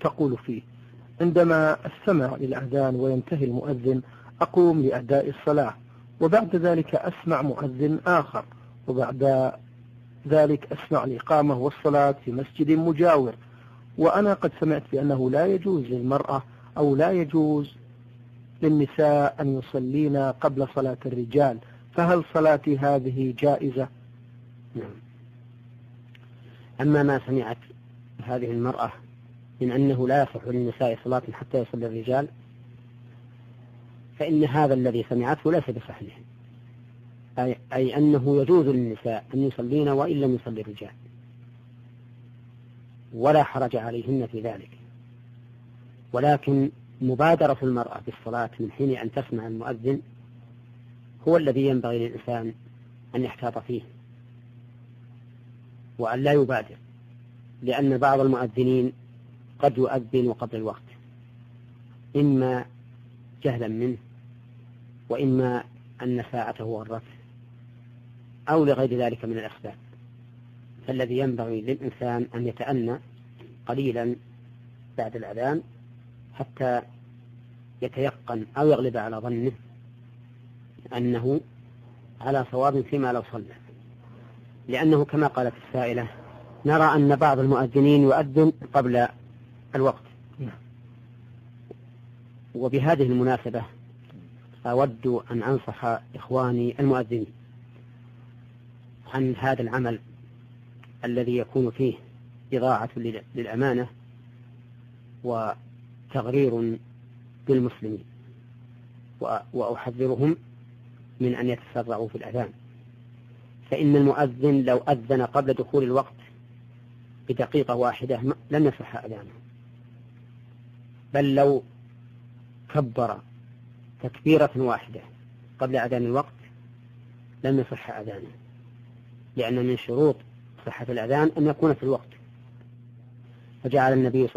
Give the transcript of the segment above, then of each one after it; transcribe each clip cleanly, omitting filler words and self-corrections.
تقول فيه: عندما أستمع للأذان وينتهي المؤذن أقوم لأداء الصلاة، وبعد ذلك أسمع مؤذن آخر، وبعد ذلك أسمع الإقامة والصلاة في مسجد مجاور. وأنا قد سمعت بأنه لا يجوز للمرأة أو لا يجوز للنساء أن يصلين قبل صلاة الرجال، فهل صلاتي هذه جائزة؟ نعم. أما ما سمعت هذه المرأة من أنه لا يصح للنساء صلاة حتى يصلي الرجال، فإن هذا الذي سمعته ليس بصحيح، أي أنه يجوز للنساء أن يصلين وإن لم يصلي الرجال، ولا حرج عليهن في ذلك، ولكن مبادرة المرأة بالصلاة من حين أن تسمع المؤذن هو الذي ينبغي للإنسان أن يحتاط فيه وأن لا يبادر، لأن بعض المؤذنين قد يؤذن قبل الوقت، إما جهلا منه، وإما أن ساعته غرته، أو لغير ذلك من الأسباب. فالذي ينبغي للإنسان أن يتأنى قليلا بعد الأذان حتى يتيقن أو يغلب على ظنه أنه على صواب فيما لو صلى، لأنه كما قالت السائلة نرى أن بعض المؤذنين يؤذن قبل الوقت. وبهذه المناسبة أود أن أنصح إخواني المؤذنين عن هذا العمل الذي يكون فيه إضاعة للأمانة وتغرير بالمسلمين، وأحذرهم من أن يتسرعوا في الأذان، فإن المؤذن لو أذن قبل دخول الوقت بدقيقة واحدة لم يصح أذانه، بل لو كبر تكبيرة واحدة قبل أذان الوقت لم يصح أذانه، لأن من شروط صحة الأذان أن يكون في الوقت. فجعل النبي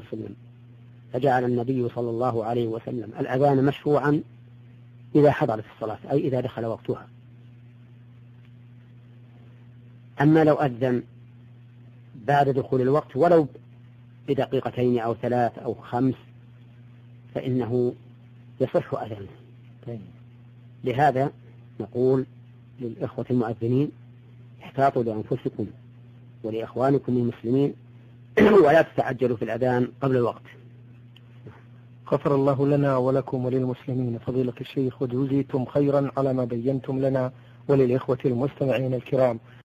صلى الله عليه وسلم الأذان مشروعا إذا حضرت الصلاة، أي إذا دخل وقتها. أما لو أذن بعد دخول الوقت ولو بدقيقتين أو 3 أو 5 فإنه يصح أذانه. لهذا نقول للإخوة المؤذنين: احتاطوا لأنفسكم ولإخوانكم المسلمين ولا تتعجلوا في الأذان قبل الوقت. غفر الله لنا ولكم وللمسلمين فضيلة الشيخ، وجزيتم خيرا على ما بينتم لنا وللإخوة المستمعين الكرام.